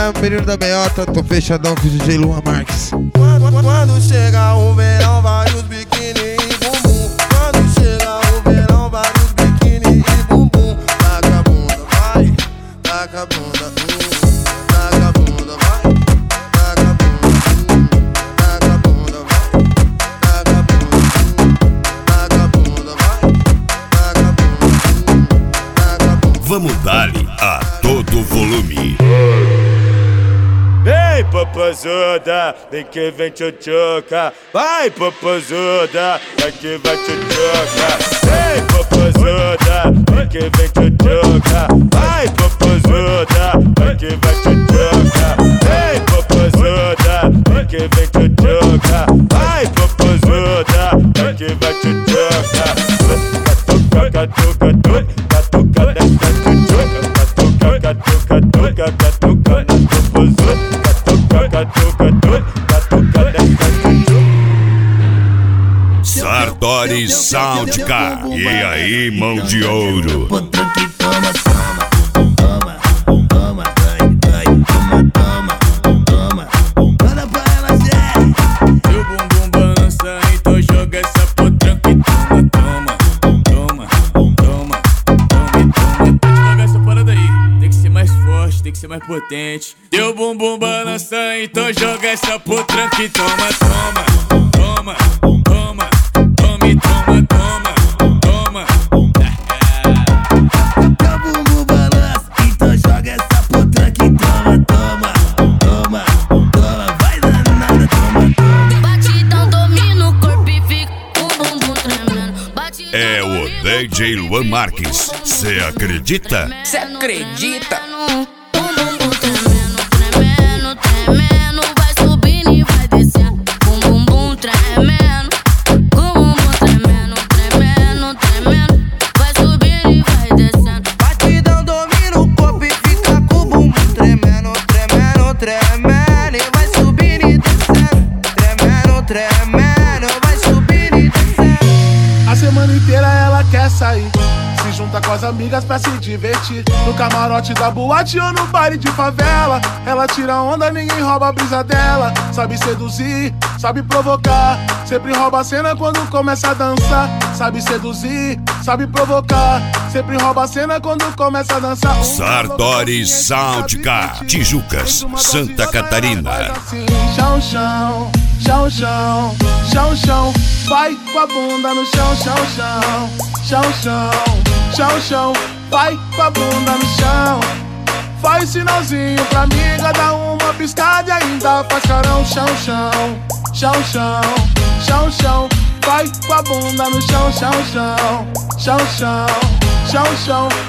menino da meiota, tô fechadão com o DJ Luan Marques. Quando chega o verão, vários biquíni e bumbum. Quando chega o verão, vários biquíni e bumbum. Taca a bunda, vai, taca a bunda, taca a bunda, vai, taca a bunda, taca a bunda, vai, taca a bunda, taca a bunda, vai, taca a bunda, taca a bunda. Vamos dar-lhe a todo volume. Vem, popozuda, vem que vem tchutchuca. Vai, popozuda, vai que vai tchutchuca. Vem, popozuda, vem que vem tchutchuca. Vai, popozuda, vai que vai tchutchuca. Vem, popozuda, vem que vem tchutchuca. Vai, popozuda, vai que vai tchutchuca. Catuca, catuca, catuca desta tchutchuca. Catuca, catuca, catuca, catuca na popozuda. Sartori Soundcar. E aí, mão de ouro? Meu bumbum balança, então joga essa potranca e toma, toma, toma, toma, toma. Pode jogar essa parada aí. Tem que ser mais forte, tem que ser mais potente. Teu bumbum balança, então joga essa potranca e toma, toma, toma, toma, tome, toma, toma, toma. Teu bumbum balança, então joga essa potranca e toma, toma, toma, toma. Vai danada, toma, toma. Batidão domina o corpo e fica o bumbum tremendo. Batidão É o DJ Luan Marques. Cê acredita? Cê acredita? O bumbum tremendo, tremendo, tremendo. Vai subindo e vai descendo. O bumbum tremendo. O bumbum tremendo, tremendo, tremendo. Vai subindo e vai descendo. Batidão domina o corpo e fica com o bumbum tremendo, tremendo, tremendo. E vai subindo e descendo, tremendo, tremendo. Vai subindo e descendo. A semana inteira ela quer sair, se junta com as amigas pra se divertir. No camarote da boate ou no baile de favela, ela tira onda, ninguém rouba a brisa dela. Sabe seduzir, sabe provocar, sempre rouba a cena quando começa a dançar. Sabe seduzir, sabe provocar, sempre rouba a cena quando começa a dançar. Sartori Soundcar, Tijucas, Santa Catarina. Assim, chão, chão, chão, chão, chão, chão. Vai com a bunda no chão, chão, chão, chão, chão, chão, chão. Vai com a bunda no chão. Faz sinalzinho pra amiga, dá uma piscada e ainda faz carão. Chão, chão, chão, chão, chão, chão. Vai com a bunda no chão, chão, chão, chão, chão, chão, chão.